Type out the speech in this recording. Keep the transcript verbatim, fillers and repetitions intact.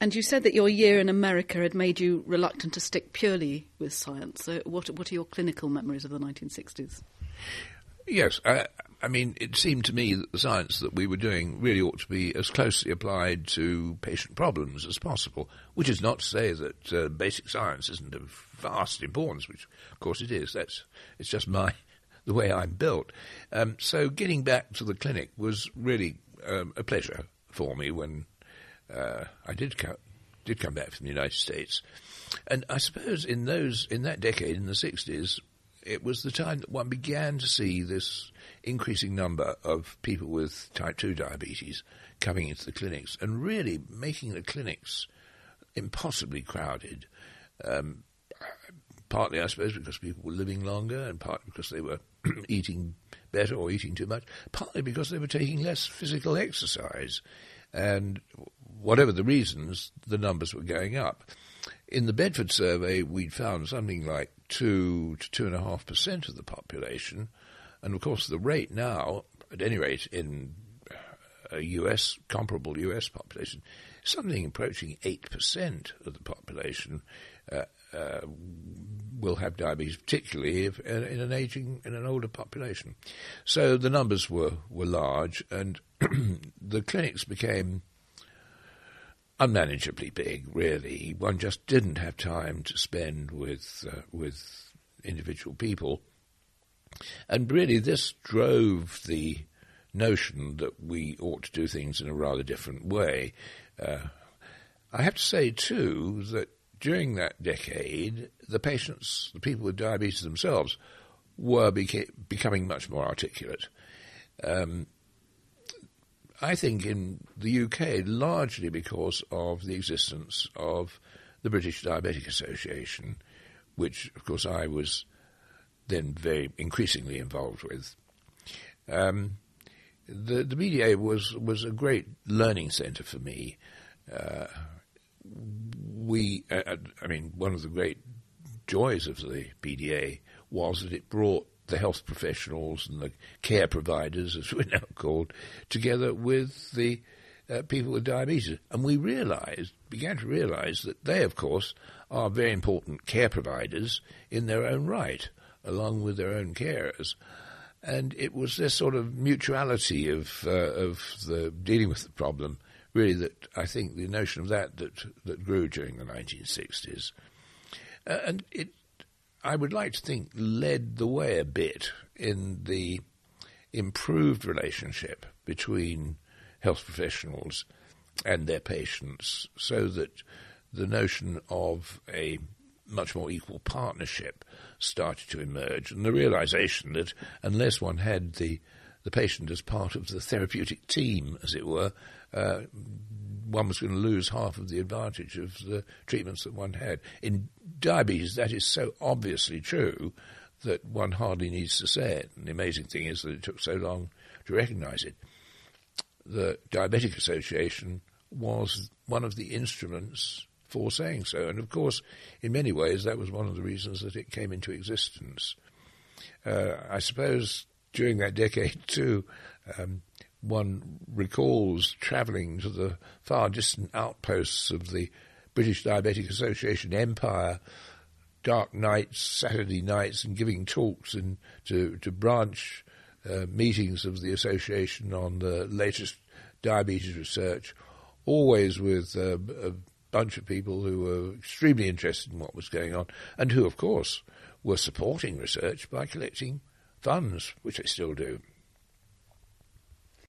And you said that your year in America had made you reluctant to stick purely with science. So what, what are your clinical memories of the nineteen sixties? Yes, I, I mean, it seemed to me that the science that we were doing really ought to be as closely applied to patient problems as possible, which is not to say that uh, basic science isn't of vast importance, which of course it is. That's it's just my the way I'm built. Um, so getting back to the clinic was really um, a pleasure for me when uh, I did co- did come back from the United States, and I suppose in those in that decade in the sixties. It was the time that one began to see this increasing number of people with type two diabetes coming into the clinics and really making the clinics impossibly crowded. Um, partly, I suppose, because people were living longer, and partly because they were eating better or eating too much, partly because they were taking less physical exercise. And whatever the reasons, the numbers were going up. In the Bedford survey, we'd found something like two to two and a half percent of the population, and of course the rate now, at any rate in a U S comparable U S population, something approaching eight percent of the population uh, uh, will have diabetes, particularly if, uh, in an aging, in an older population. So the numbers were were large, and the clinics became unmanageably big, really. One just didn't have time to spend with uh, with individual people. And really this drove the notion that we ought to do things in a rather different way. Uh, I have to say, too, that during that decade, the patients, the people with diabetes themselves, were beca- becoming much more articulate. Um, I think in the U K, largely because of the existence of the British Diabetic Association, which, of course, I was then very increasingly involved with. Um, the, the B D A was, was a great learning centre for me. Uh, we, uh, I mean, one of the great joys of the B D A was that it brought the health professionals and the care providers, as we're now called, together with the uh, people with diabetes. And we realized, began to realize that they, of course, are very important care providers in their own right, along with their own carers. And it was this sort of mutuality of uh, of the dealing with the problem, really, that I think the notion of that that, that grew during the nineteen sixties. Uh, and it I would like to think, led the way a bit in the improved relationship between health professionals and their patients, so that the notion of a much more equal partnership started to emerge, and the realization that unless one had the, the patient as part of the therapeutic team, as it were, uh, one was going to lose half of the advantage of the treatments that one had. In diabetes, that is so obviously true that one hardly needs to say it. And the amazing thing is that it took so long to recognize it. The Diabetic Association was one of the instruments for saying so. And, of course, in many ways, that was one of the reasons that it came into existence. Uh, I suppose during that decade, too, um, one recalls travelling to the far distant outposts of the British Diabetic Association empire, dark nights, Saturday nights, and giving talks and to, to branch uh, meetings of the association on the latest diabetes research, always with uh, a bunch of people who were extremely interested in what was going on and who, of course, were supporting research by collecting funds, which they still do.